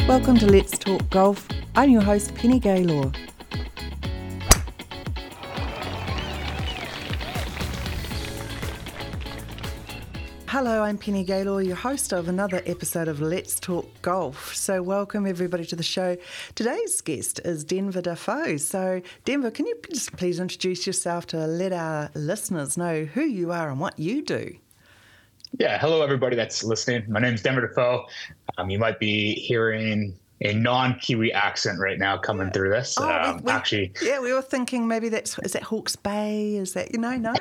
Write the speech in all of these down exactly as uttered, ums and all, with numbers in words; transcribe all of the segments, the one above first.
Welcome to Let's Talk Golf. I'm your host, Penny Gaylor. Hello, I'm Penny Gaylor, your host of another episode of Let's Talk Golf. So welcome everybody to the show. Today's guest is Denver Defoe. So Denver, can you just please introduce yourself to let our listeners know who you are and what you do? Yeah, hello everybody that's listening. My name is Denver Defoe. Um, you might be hearing a non-Kiwi accent right now coming yeah. through this. Oh, um, we, we, actually, yeah, we were thinking maybe that's is that Hawke's Bay? Is that you know no?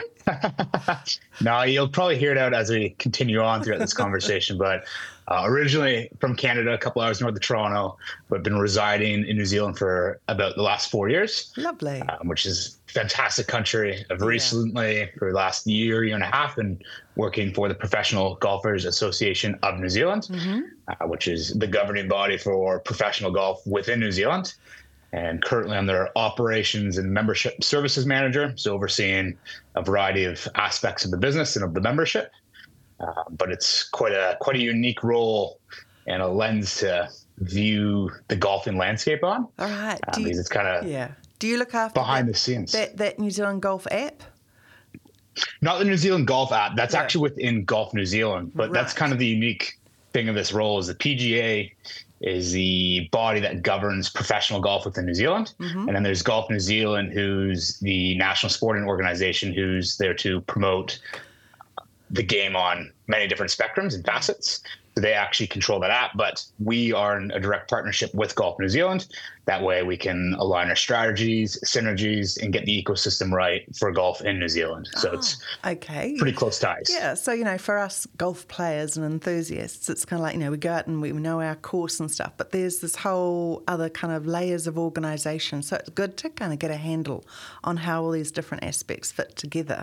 no, you'll probably hear it out as we continue on throughout this conversation. But uh, originally from Canada, a couple hours north of Toronto, but been residing in New Zealand for about the last four years. Lovely, um, which is a fantastic country. I've Yeah. recently, for the last year, year and a half, been working for the Professional Golfers Association of New Zealand, mm-hmm. uh, which is the governing body for professional golf within New Zealand. And currently I'm their operations and membership services manager, so overseeing a variety of aspects of the business and of the membership. Uh, but it's quite a quite a unique role and a lens to view the golfing landscape on. All right, Uh, Do you, because it's kind of yeah. Do you look after behind that, the scenes. that that New Zealand Golf app? Not the New Zealand Golf app. That's Yeah. actually within Golf New Zealand. But that's Right. kind of the unique thing of this role is the P G A is the body that governs professional golf within New Zealand. Mm-hmm. And then there's Golf New Zealand, who's the national sporting organization who's there to promote the game on many different spectrums and facets. So they actually control that app, but we are in a direct partnership with Golf New Zealand. That way we can align our strategies, synergies, and get the ecosystem right for golf in New Zealand. So Oh, it's okay. pretty close ties. Yeah, so, you know, for us golf players and enthusiasts, it's kind of like, you know, we go out and we know our course and stuff, but there's this whole other kind of layers of organisation. So it's good to kind of get a handle on how all these different aspects fit together.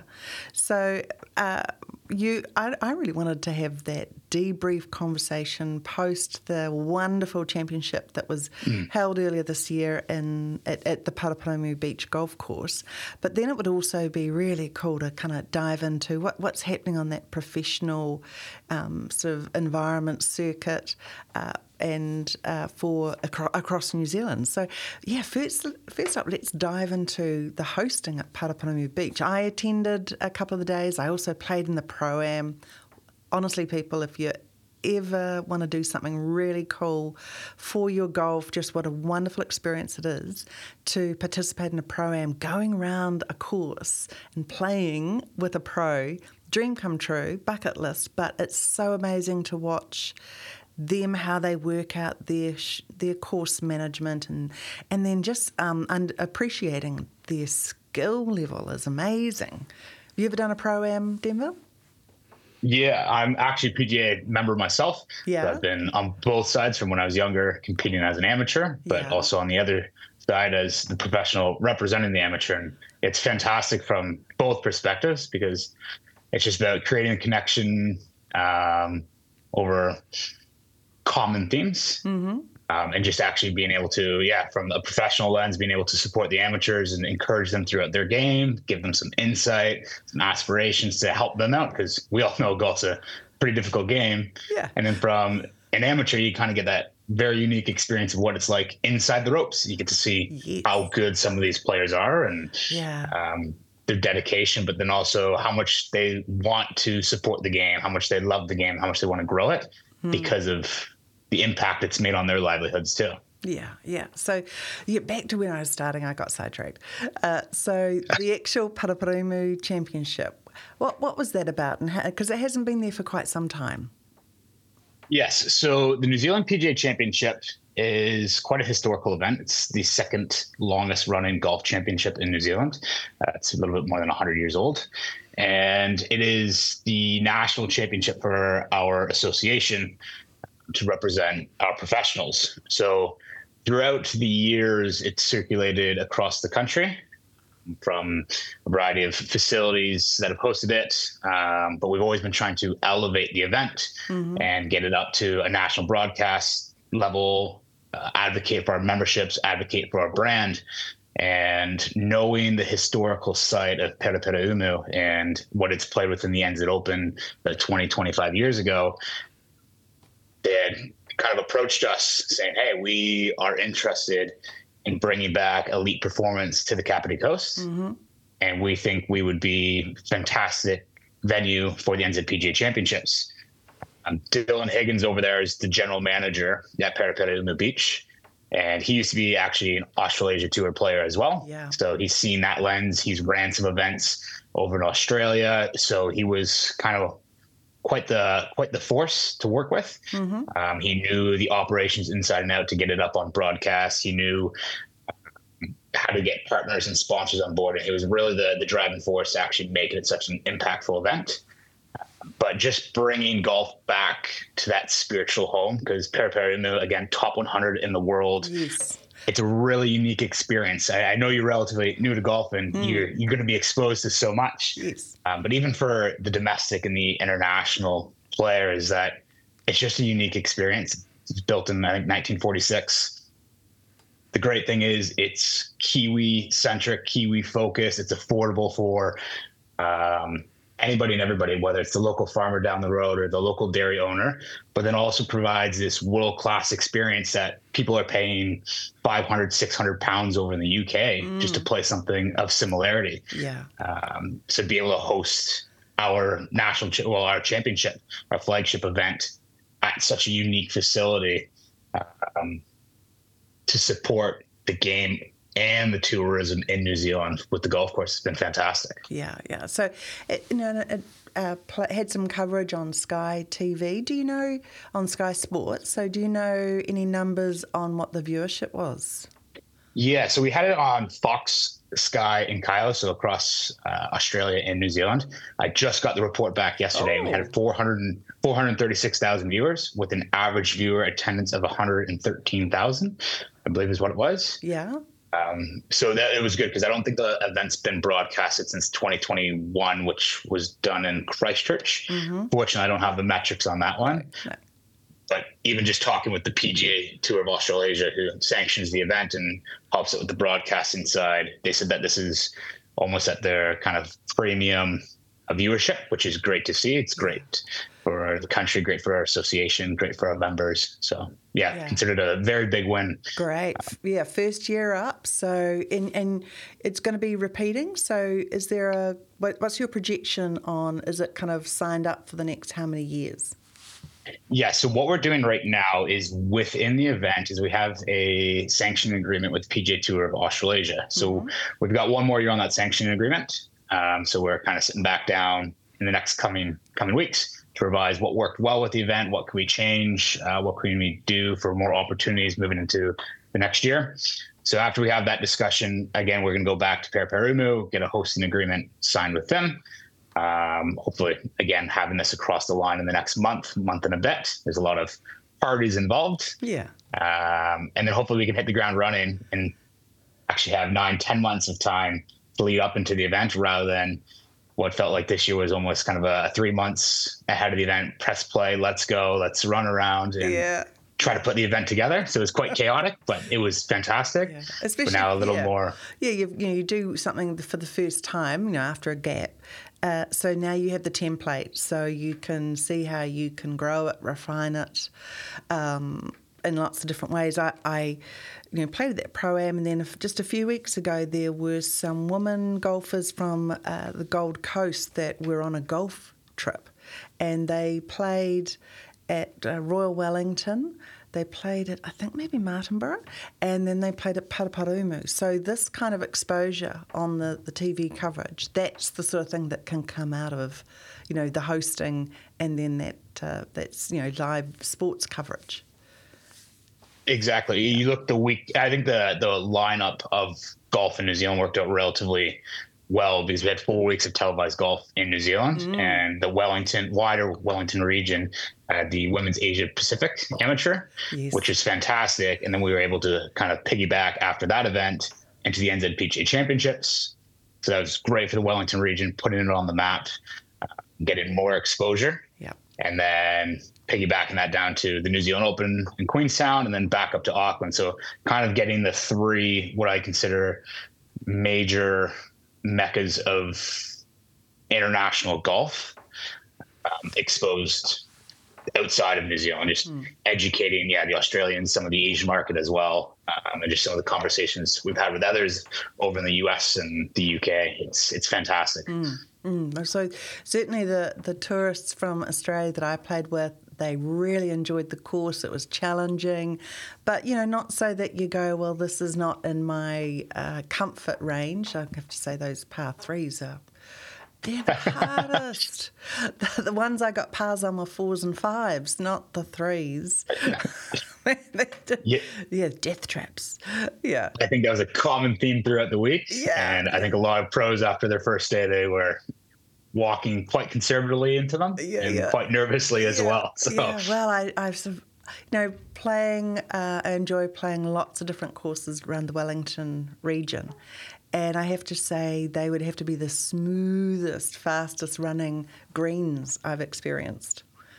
So uh, you, I, I really wanted to have that debrief conversation post the wonderful championship that was mm. held earlier this year in at, at the Paraparaumu Beach Golf Course. But then it would also be really cool to kind of dive into what, what's happening on that professional um, sort of environment circuit uh, and uh, for acro- across New Zealand. So, yeah, first first up, let's dive into the hosting at Paraparaumu Beach. I attended a couple of the days. I also played in the Pro-Am. Honestly, people, if you ever want to do something really cool for your golf, just what a wonderful experience it is to participate in a Pro-Am, going around a course and playing with a pro, dream come true, bucket list, but it's so amazing to watch them, how they work out their their course management and and then just um, and appreciating their skill level is amazing. Have you ever done a Pro-Am, Denver? Yeah, I'm actually a P G A member myself. Yeah. So I've been on both sides from when I was younger, competing as an amateur, but yeah. also on the other side as the professional representing the amateur. And it's fantastic from both perspectives because it's just about creating a connection um, over common themes. Mm-hmm. Um, and just actually being able to, yeah, from a professional lens, being able to support the amateurs and encourage them throughout their game, give them some insight, some aspirations to help them out, because we all know golf's a pretty difficult game. Yeah. And then from an amateur, you kind of get that very unique experience of what it's like inside the ropes. You get to see yes. how good some of these players are and yeah. um, their dedication, but then also how much they want to support the game, how much they love the game, how much they want to grow it hmm. because of the impact it's made on their livelihoods too. Yeah, yeah. So, yeah, back to when I was starting, I got sidetracked. Uh, so the actual Paraparaumu Championship, what what was that about? And because it hasn't been there for quite some time. Yes. So the New Zealand P G A Championship is quite a historical event. It's the second longest running golf championship in New Zealand. Uh, it's a little bit more than one hundred years old. And it is the national championship for our association to represent our professionals. So throughout the years, it's circulated across the country from a variety of facilities that have hosted it. Um, but we've always been trying to elevate the event mm-hmm. and get it up to a national broadcast level, uh, advocate for our memberships, advocate for our brand. And knowing the historical site of Paraparaumu and what it's played within the N Z Open about twenty, twenty-five years ago, that kind of approached us saying, hey, we are interested in bringing back elite performance to the Kapiti Coast. Mm-hmm. And we think we would be fantastic venue for the N Z P G A Championships. Um, Dylan Higgins over there is the general manager at Paraparaumu Beach. And he used to be actually an Australasia Tour player as well. Yeah. So he's seen that lens. He's ran some events over in Australia. So he was kind of quite the quite the force to work with. Mm-hmm. Um, he knew the operations inside and out to get it up on broadcast. He knew how to get partners and sponsors on board. And it was really the, the driving force to actually make it such an impactful event. But just bringing golf back to that spiritual home, because Paraparaumu, again, top one hundred in the world. Yes. It's a really unique experience. I, I know you're relatively new to golf, and mm. you're you're going to be exposed to so much. Yes. Um, but even for the domestic and the international players, that it's just a unique experience. It's built in, I think, nineteen forty-six. The great thing is it's Kiwi-centric, Kiwi-focused. It's affordable for um, anybody and everybody, whether it's the local farmer down the road or the local dairy owner, but then also provides this world-class experience that people are paying five hundred, six hundred pounds over in the U K mm. just to play something of similarity. Yeah. Um, so be able to host our national, well, our championship, our flagship event at such a unique facility um, to support the game and the tourism in New Zealand with the golf course has been fantastic. Yeah, yeah. So, it, you know, it uh, had some coverage on Sky T V. Do you know, on Sky Sports, so do you know any numbers on what the viewership was? Yeah, so we had it on Fox, Sky, and Kayo, so across uh, Australia and New Zealand. I just got the report back yesterday. Oh. We had four hundred, four hundred thirty-six thousand viewers with an average viewer attendance of one hundred thirteen thousand, I believe is what it was. Yeah. Um, so that it was good because I don't think the event's been broadcasted since twenty twenty-one, which was done in Christchurch. Mm-hmm. Fortunately, I don't have the metrics on that one. No, no. But even just talking with the P G A Tour of Australasia, who sanctions the event and helps it with the broadcasting side, they said that this is almost at their kind of premium viewership, which is great to see. It's great for the country, great for our association, great for our members. So, yeah, yeah. Considered a very big win. Great. Yeah, first year up. So, and, and it's going to be repeating. So is there a, what, what's your projection on, is it kind of signed up for the next how many years? Yeah, so what we're doing right now is within the event is we have a sanctioning agreement with P G A Tour of Australasia. So mm-hmm. we've got one more year on that sanctioning agreement. Um, so we're kind of sitting back down in the next coming coming weeks to revise what worked well with the event, what can we change, uh, what can we do for more opportunities moving into the next year. So after we have that discussion, again, we're going to go back to Paraparaumu, get a hosting agreement signed with them. Um, hopefully, again, having this across the line in the next month, month and a bit. There's a lot of parties involved. Yeah. Um, and then hopefully we can hit the ground running and actually have nine, ten months of time to lead up into the event rather than what felt like this year was almost kind of a three months ahead of the event, press play, let's go, let's run around and yeah. try to put the event together. So it was quite chaotic, but it was fantastic. Yeah. Especially but now a little yeah. more. Yeah, you, you know, you do something for the first time, you know, after a gap. Uh, so now you have the template, so you can see how you can grow it, refine it um, in lots of different ways. I, I you know, played at that Pro-Am, and then just a few weeks ago there were some women golfers from uh, the Gold Coast that were on a golf trip, and they played at uh, Royal Wellington. They played at, I think, maybe Martinborough, and then they played at Paraparaumu. So this kind of exposure on the, the T V coverage, that's the sort of thing that can come out of, you know, the hosting and then that uh, that's, you know, live sports coverage. Exactly. You look the week, I think the, the lineup of golf in New Zealand worked out relatively well because we had four weeks of televised golf in New Zealand mm. and the Wellington, wider Wellington region, uh, the Women's Asia Pacific Amateur, yes. which is fantastic. And then we were able to kind of piggyback after that event into the N Z P G A Championships. So that was great for the Wellington region, putting it on the map, uh, getting more exposure. Yeah. And then piggybacking that down to the New Zealand Open in Queenstown and then back up to Auckland. So kind of getting the three, what I consider major meccas of international golf um, exposed outside of New Zealand, just mm. educating, yeah, the Australians, some of the Asian market as well, um, and just some of the conversations we've had with others over in the U S and the U K. It's it's fantastic. Mm. Mm. So certainly the, the tourists from Australia that I played with, they really enjoyed the course. It was challenging, but, you know, not so that you go, well, this is not in my uh, comfort range. I have to say those par threes are, they're the hardest. the, the ones I got pars on were fours and fives, not the threes. yeah. yeah, death traps. Yeah. I think that was a common theme throughout the week. Yeah, and yeah. I think a lot of pros after their first day, they were walking quite conservatively into them yeah, and yeah. quite nervously as yeah, well. So. Yeah, well, I, I've sort of, you know, playing, uh, I enjoy playing lots of different courses around the Wellington region. And I have to say they would have to be the smoothest, fastest running greens I've experienced.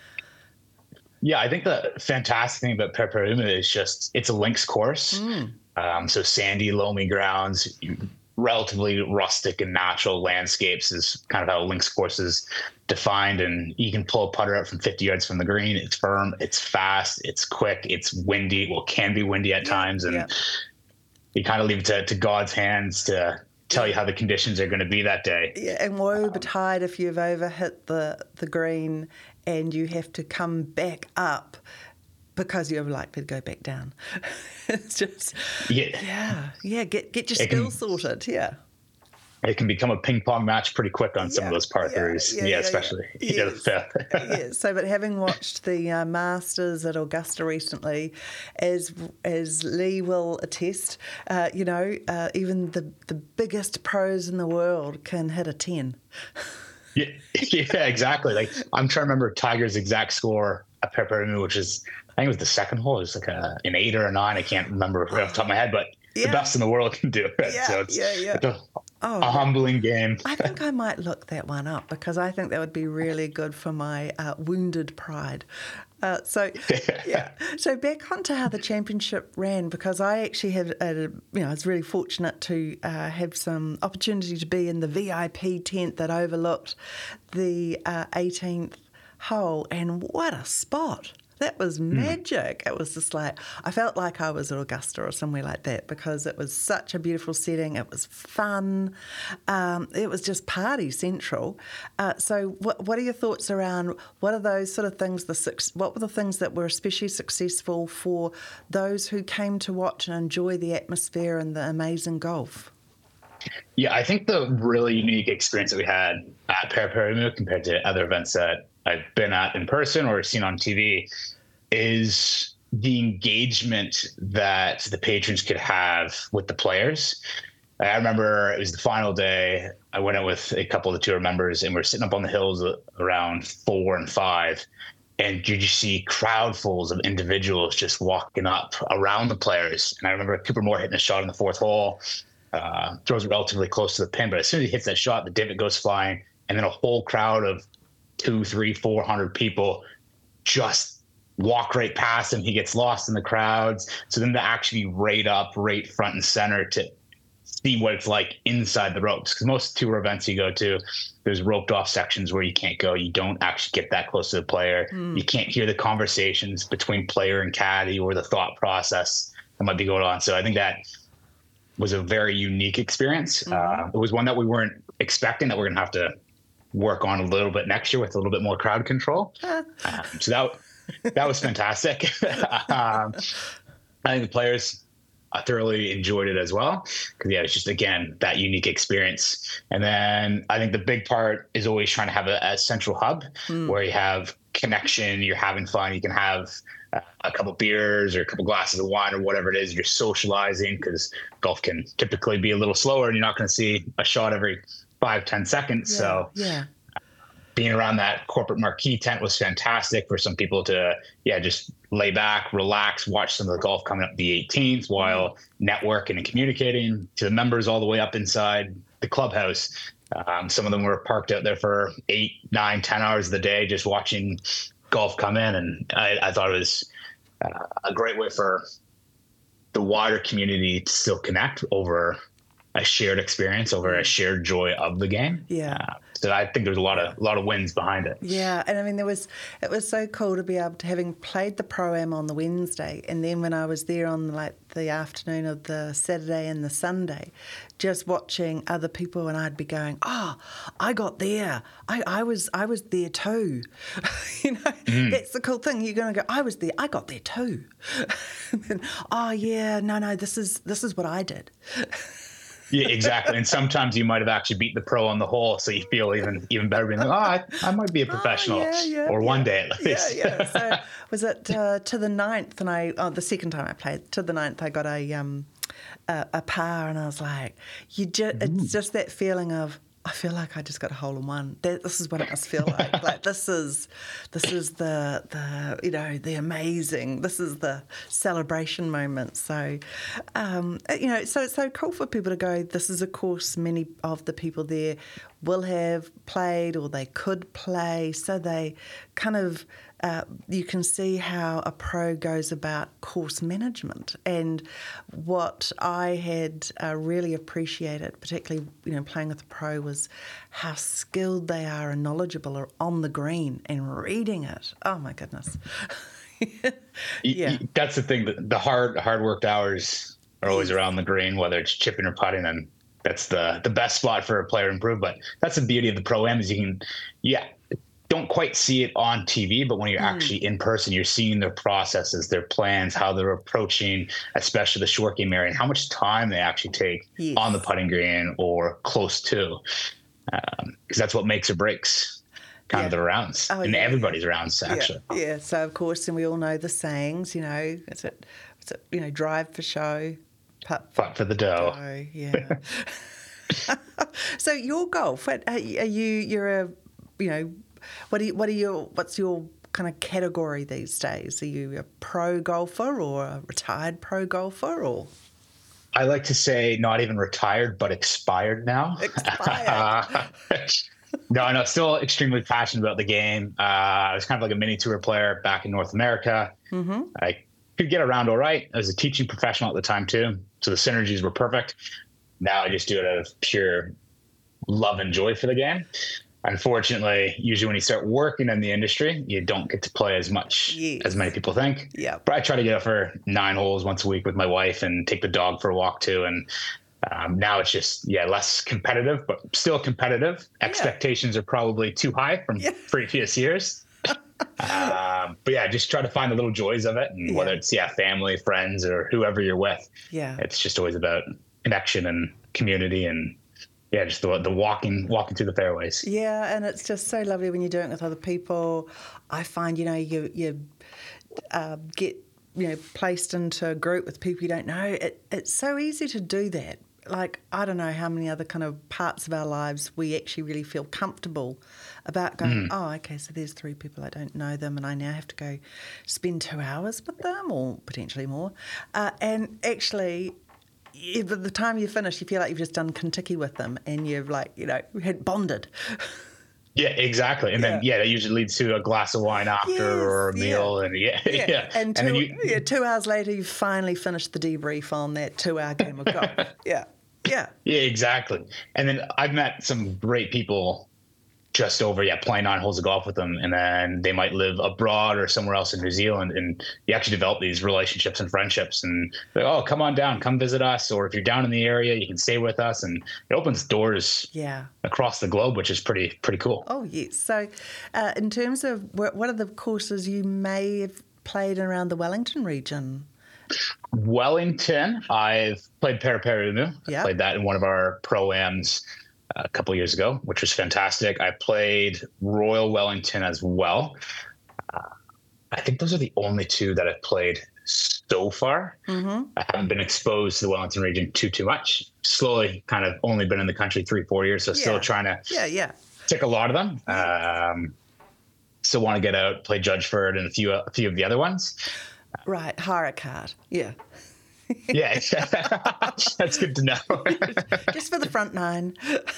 Yeah, I think the fantastic thing about Paraparaumu is just it's a links course. Mm. Um, so sandy, loamy grounds, relatively rustic and natural landscapes is kind of how links course is defined. And you can pull a putter out from fifty yards from the green. It's firm, it's fast, it's quick, it's windy. Well, can be windy at yeah, times. And yeah. you kind of leave it to, to God's hands to tell you how the conditions are going to be that day. Yeah, and woe betide if you've over hit the, the green and you have to come back up because you're likely to go back down. It's just, yeah, yeah, yeah get get your it skills can, sorted, yeah. It can become a ping pong match pretty quick on yeah, some of those par threes. Yeah, Yeah, yeah, yeah, especially. Yeah. Yeah, Yes. the yeah. So, but having watched the uh, Masters at Augusta recently, as as Lee will attest, uh, you know, uh, even the the biggest pros in the world can hit a ten. Yeah, yeah, exactly. Like I'm trying to remember Tiger's exact score at Paraparaumu, which is I think it was the second hole. It was like a, an eight or a nine. I can't remember off the top of my head, but yeah. the best in the world can do it. Yeah, so it's, yeah, yeah. it's a, oh, a humbling game. I think I might look that one up because I think that would be really good for my uh, wounded pride. Uh, so, yeah. So back onto how the championship ran, because I actually had, a, you know, I was really fortunate to uh, have some opportunity to be in the V I P tent that overlooked the uh, eighteenth hole, and what a spot! That was magic. Mm. It was just like, I felt like I was at Augusta or somewhere like that because it was such a beautiful setting. It was fun. Um, it was just party central. Uh, so what, what are your thoughts around, what are those sort of things, the what were the things that were especially successful for those who came to watch and enjoy the atmosphere and the amazing golf? Yeah, I think the really unique experience that we had at Paraparaumu compared to other events that I've been at in person or seen on T V is the engagement that the patrons could have with the players. I remember it was the final day. I went out with a couple of the tour members and we're sitting up on the hills around four and five. And you just see crowdfuls of individuals just walking up around the players. And I remember Cooper Moore hitting a shot in the fourth hole, uh, throws it relatively close to the pin. But as soon as he hits that shot, the divot goes flying. And then a whole crowd of two, three, four hundred people just walk right past him. He gets lost in the crowds. So then to actually right up, right front and center to see what it's like inside the ropes. Because most tour events you go to, there's roped off sections where you can't go. You don't actually get that close to the player. Mm. You can't hear the conversations between player and caddy or the thought process that might be going on. So I think that was a very unique experience. Mm-hmm. Uh, it was one that we weren't expecting that we're going to have to work on a little bit next year with a little bit more crowd control. Uh. Um, so that that was fantastic. um, I think the players uh, thoroughly enjoyed it as well because yeah, it's just again that unique experience. And then I think the big part is always trying to have a, a central hub mm. where you have connection, you're having fun, you can have uh, a couple beers or a couple glasses of wine or whatever it is. You're socializing because golf can typically be a little slower, and you're not going to see a shot every five, ten seconds. Yeah, so yeah. being around that corporate marquee tent was fantastic for some people to, yeah, just lay back, relax, watch some of the golf coming up the eighteenth while networking and communicating to the members all the way up inside the clubhouse. Um, some of them were parked out there for eight, nine, ten hours of the day, just watching golf come in. And I, I thought it was uh, a great way for the wider community to still connect over a shared experience, over a shared joy of the game. Yeah. Uh, So I think there's a lot of a lot of wins behind it. Yeah, and I mean, there was it was so cool to be able to, having played the Pro-Am on the Wednesday, and then when I was there on like the afternoon of the Saturday and the Sunday, just watching other people, and I'd be going, oh, I got there. I, I was I was there too. You know, mm. That's the cool thing. You're going to go, I was there. I got there too. And then, oh yeah, no, no, this is this is what I did. Yeah, exactly. And sometimes you might have actually beat the pro on the hole, so you feel even even better being like, oh, I, I might be a professional, oh, yeah, yeah, or one yeah. day at least. Yeah, yeah. So was it uh, to the ninth, and I, oh, the second time I played, to the ninth, I got a um a, a par, and I was like, you just, it's just that feeling of, I feel like I just got a hole in one. That, this is what it must feel like. Like this is, this is the the you know the amazing. This is the celebration moment. So, um, you know, so it's so cool for people to go. This is, of course, many of the people there will have played or they could play. So they kind of. Uh, you can see how a pro goes about course management, and what I had uh, really appreciated, particularly you know playing with a pro, was how skilled they are and knowledgeable on the green and reading it. Oh my goodness! Yeah, that's the thing. The hard hard worked hours are always around the green, whether it's chipping or putting, and that's the the best spot for a player to improve. But that's the beauty of the Pro-Am is you can, yeah. don't quite see it on T V, but when you're mm. actually in person, you're seeing their processes, their plans, how they're approaching, especially the short game area, and how much time they actually take yes. on the putting green or close to, because um, that's what makes or breaks kind yeah. of the rounds oh, and yeah, everybody's yeah. rounds actually. Yeah. yeah, so of course, and we all know the sayings, you know, it's it, it's it, you know, drive for show, putt for, putt for the dough. dough yeah. So your golf, are you? You're a, you know. What do you, what are your what's your kind of category these days? Are you a pro golfer or a retired pro golfer, or? I like to say not even retired, but expired now. Expired. no, no, still extremely passionate about the game. Uh, I was kind of like a mini tour player back in North America. Mm-hmm. I could get around all right. I was a teaching professional at the time too, so the synergies were perfect. Now I just do it out of pure love and joy for the game. Unfortunately, usually when you start working in the industry, you don't get to play as much yes. as many people think. Yeah. But I try to get out for nine holes once a week with my wife and take the dog for a walk too. And um, now it's just, yeah, less competitive, but still competitive. Yeah. Expectations are probably too high from yeah. previous years. um, but yeah, just try to find the little joys of it. And yeah. whether it's, yeah, family, friends, or whoever you're with, yeah, it's just always about connection and community and, yeah, just the, the walking walking through the fairways. Yeah, and it's just so lovely when you're doing it with other people. I find, you know, you you uh, get, you know, placed into a group with people you don't know. It, it's so easy to do that. Like, I don't know how many other kind of parts of our lives we actually really feel comfortable about going, mm. oh, okay, so there's three people, I don't know them, and I now have to go spend two hours with them or potentially more. Uh, and actually... by the time you finish, you feel like you've just done Kentucky with them and you've, like, you know, had bonded. Yeah, exactly. And yeah. then, yeah, that usually leads to a glass of wine after yes, or a meal. Yeah. And yeah, yeah. yeah. And, two, and then you, yeah, two hours later, you finally finished the debrief on that two-hour game of golf. yeah, yeah. Yeah, exactly. And then I've met some great people just over, yeah, playing nine holes of golf with them. And then they might live abroad or somewhere else in New Zealand. And you actually develop these relationships and friendships. And like, oh, come on down, come visit us. Or if you're down in the area, you can stay with us. And it opens doors yeah. across the globe, which is pretty, pretty cool. Oh, yes. So uh, in terms of what are the courses you may have played around the Wellington region? Wellington, I've played Paraparaumu. Yeah. I played that in one of our Pro-Ams a couple of years ago, which was fantastic. I played Royal Wellington as well. Uh, I think those are the only two that I've played so far. Mm-hmm. I haven't been exposed to the Wellington region too, too much. Slowly kind of only been in the country three, four years. So yeah. still trying to yeah, yeah. tick a lot of them. Um, still want to get out, play Judgeford and a few, a few of the other ones. Right. Harakart. Yeah. Yeah, that's good to know. Just for the front nine.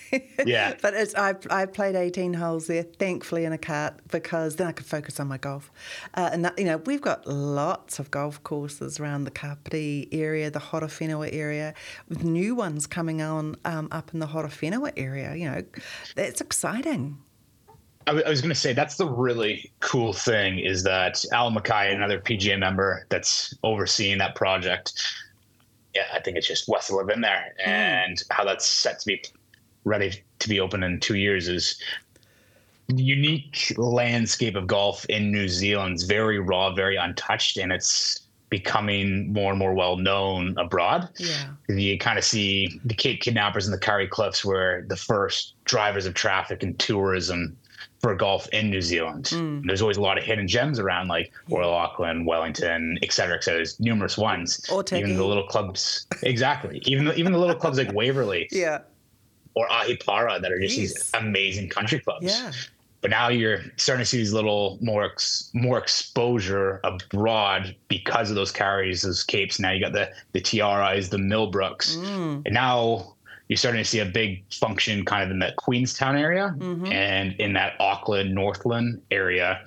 Yeah. But it's I I played eighteen holes there, thankfully in a cart, because then I could focus on my golf. Uh, and that, you know, we've got lots of golf courses around the Kapiti area, the Horowhenua area, with new ones coming on um, up in the Horowhenua area. You know, it's exciting. I was going to say that's the really cool thing is that Al Mackay, another P G A member that's overseeing that project. Yeah, I think it's just west of Live in there, mm. and how that's set to be ready to be open in two years is the unique landscape of golf in New Zealand's very raw, very untouched, and it's becoming more and more well known abroad. Yeah, you kind of see the Cape Kidnappers and the Kauri Cliffs were the first drivers of traffic and tourism for golf in New Zealand. Mm. There's always a lot of hidden gems around, like yeah. Royal Auckland, Wellington, et cetera, et cetera. There's numerous ones. Otaki. Even the little clubs, exactly. Even the, even the little clubs like Waverley, yeah, or Ahipara that are just yes. these amazing country clubs. Yeah. But now you're starting to see these little more ex, more exposure abroad because of those Kauris, those Capes. Now you got the the T R Is, the Millbrooks, mm. and now you're starting to see a big function kind of in that Queenstown area mm-hmm. and in that Auckland, Northland area.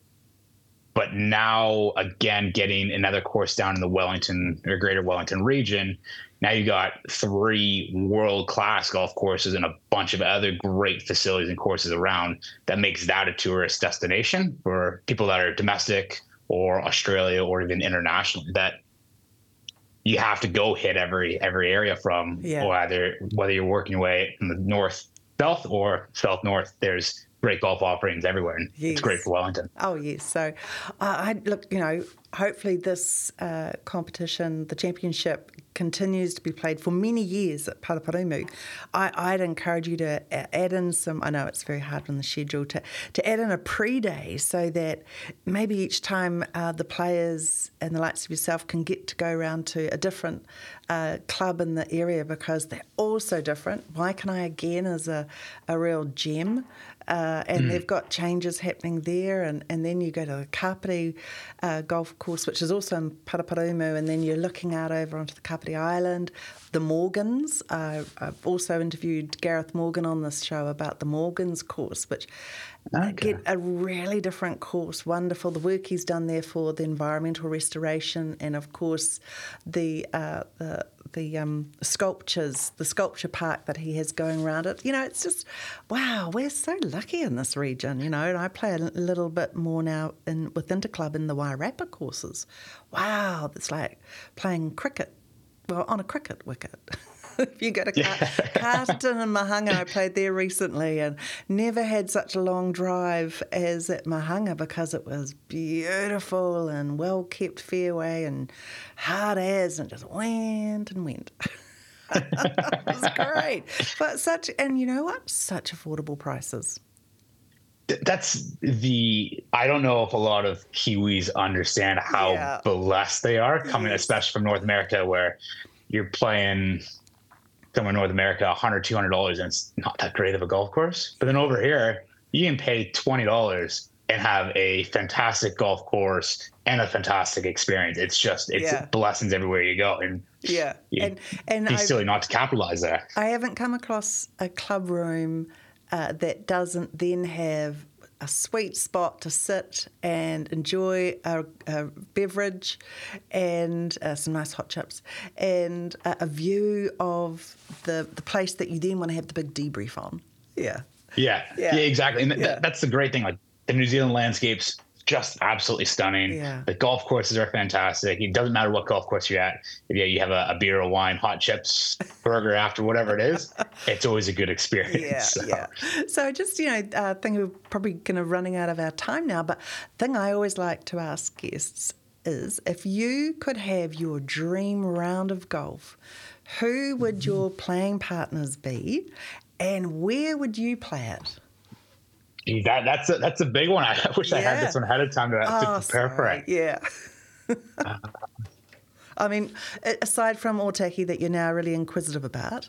But now, again, getting another course down in the Wellington or Greater Wellington region. Now you got three world-class golf courses and a bunch of other great facilities and courses around that makes that a tourist destination for people that are domestic or Australia or even international, that you have to go hit every every area from, yeah. or either whether you're working your way from the north south or south north. There's great golf offerings everywhere, and yes. it's great for Wellington. Oh yes. So, uh, I look, you know, hopefully this uh, competition, the championship, continues to be played for many years at Paraparaumu. I, I'd encourage you to add in some, I know it's very hard on the schedule, to, to add in a pre-day so that maybe each time uh, the players and the likes of yourself can get to go around to a different uh, club in the area, because they're all so different. Waikanae, again, is a, a real gem. Uh, and mm. they've got changes happening there, and, and then you go to the Kapiti uh, golf course, which is also in Paraparaumu, and then you're looking out over onto the Kapiti Island. The Morgans, uh, I've also interviewed Gareth Morgan on this show about the Morgans course, which okay. get a really different course, wonderful. The work he's done there for the environmental restoration, and of course the uh, the the um, sculptures, the sculpture park that he has going around it. You know, it's just, wow, we're so lucky in this region, you know, and I play a little bit more now in with Interclub in the Wairarapa courses. Wow, it's like playing cricket, well, on a cricket wicket. If you go to Car- Carterton and Mahanga, I played there recently and never had such a long drive as at Mahanga, because it was beautiful and well-kept fairway and hard as, and just went and went. It was great. But such, and you know what? Such affordable prices. That's the, I don't know if a lot of Kiwis understand how yeah. blessed they are coming, yes. especially from North America, where you're playing somewhere in North America, one hundred dollars, two hundred dollars, and it's not that great of a golf course. But then over here, you can pay twenty dollars and have a fantastic golf course and a fantastic experience. It's just, it's yeah. blessings everywhere you go. And yeah, you, and and be I've, silly not to capitalize there. I haven't come across a club room uh, that doesn't then have a sweet spot to sit and enjoy a, a beverage and uh, some nice hot chips and a, a view of the the place that you then want to have the big debrief on. Yeah. Yeah. Yeah, yeah exactly. And th- yeah. that's the great thing. Like, the New Zealand landscape's just absolutely stunning. Yeah. The golf courses are fantastic. It doesn't matter what golf course you're at. If you have a, a beer, a wine, hot chips, burger after, whatever it is, it's always a good experience. Yeah, so. yeah. So just, you know, I think we're probably kind of running out of our time now, but the thing I always like to ask guests is, if you could have your dream round of golf, who would your playing partners be and where would you play it? That that's a, that's a big one. I wish yeah. I had this one ahead of time to, oh, to prepare sorry. for it. Yeah. uh, I mean, aside from Otaki that you're now really inquisitive about.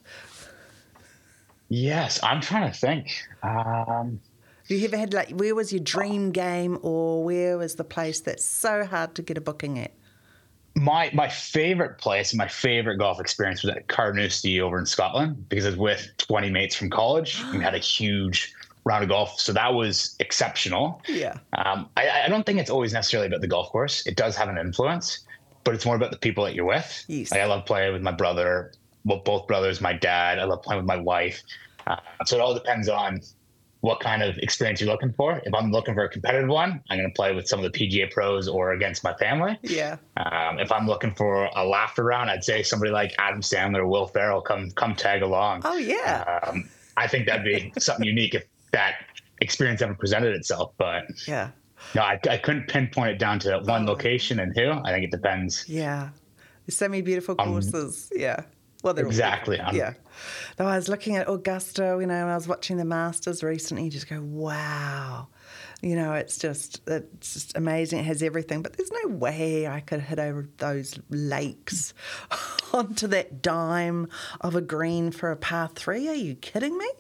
Yes, I'm trying to think. Um, Have you ever had, like, where was your dream game, or where was the place that's so hard to get a booking at? My my favorite place, my favorite golf experience was at Carnoustie over in Scotland, because I was with twenty mates from college. We had a huge round of golf, so that was exceptional. Yeah. Um, I, I don't think it's always necessarily about the golf course. It does have an influence, but it's more about the people that you're with. Yes. Like, I love playing with my brother, well, both brothers, my dad. I love playing with my wife. Uh, so it all depends on what kind of experience you're looking for. If I'm looking for a competitive one, I'm going to play with some of the P G A pros or against my family. Yeah. Um, if I'm looking for a laughter round, I'd say somebody like Adam Sandler or Will Ferrell come come tag along. Oh yeah. Um, I think that'd be something unique if that experience ever presented itself. But yeah. no, I, I couldn't pinpoint it down to one oh. location and who. I think it depends. Yeah. There's so many beautiful courses. Um, yeah. Well, exactly. Yeah. Though I was looking at Augusta, you know, and I was watching the Masters recently, you just go, wow. You know, it's just it's just amazing. It has everything. But there's no way I could hit over those lakes onto that dime of a green for a par three. Are you kidding me?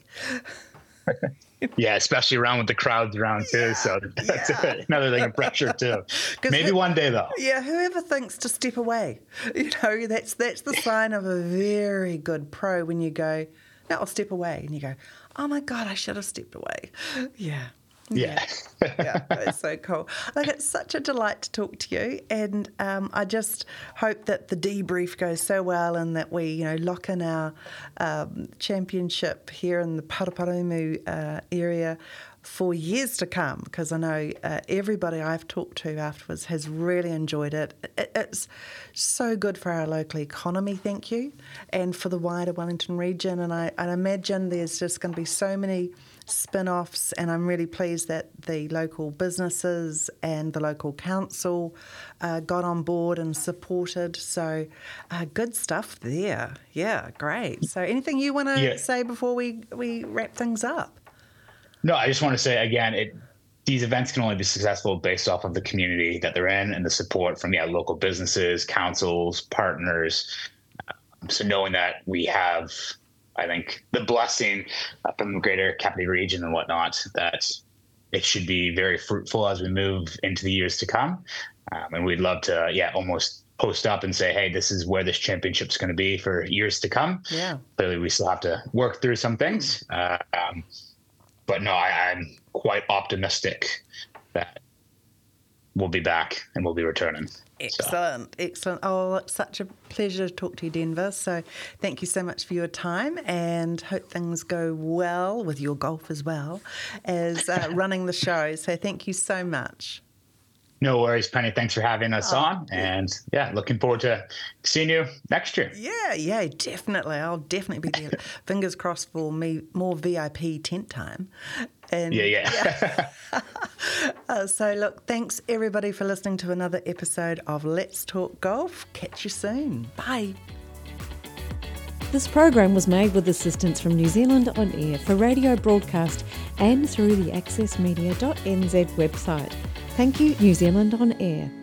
Yeah, especially around with the crowds around too. Yeah, so that's yeah. another thing of pressure too. Maybe who, one day though. Yeah, whoever thinks to step away, you know, that's that's the sign of a very good pro when you go, no, I'll step away, and you go, oh my God, I should have stepped away. Yeah. Yeah. Yeah, it's so cool. Like, it's such a delight to talk to you, and um, I just hope that the debrief goes so well and that we, you know, lock in our um, championship here in the Paraparaumu uh, area for years to come, because I know uh, everybody I've talked to afterwards has really enjoyed it. it. It's so good for our local economy, thank you, and for the wider Wellington region, and I, I imagine there's just going to be so many spin-offs, and I'm really pleased that the local businesses and the local council uh, got on board and supported. So uh, good stuff there. Yeah, great. So anything you want to yeah. say before we, we wrap things up? No, I just want to say again, it these events can only be successful based off of the community that they're in and the support from yeah, local businesses, councils, partners. Um, so knowing that we have, I think, the blessing uh, from the greater Kapiti region and whatnot, that it should be very fruitful as we move into the years to come. Um, and we'd love to, yeah, almost post up and say, hey, this is where this championship's going to be for years to come. Yeah. Clearly, we still have to work through some things. Uh, um, but no, I, I'm quite optimistic that we'll be back and we'll be returning. Excellent, so. excellent. Oh, it's such a pleasure to talk to you, Denver. So thank you so much for your time, and hope things go well with your golf as well as uh, running the show. So thank you so much. No worries, Penny. Thanks for having us oh, on. And yeah, looking forward to seeing you next year. Yeah, yeah, definitely. I'll definitely be there. Fingers crossed for me, more V I P tent time. And, yeah, yeah. yeah. uh, so look, thanks everybody for listening to another episode of Let's Talk Golf. Catch you soon. Bye. This program was made with assistance from New Zealand On Air for radio broadcast and through the access media dot n z website. Thank you, New Zealand On Air.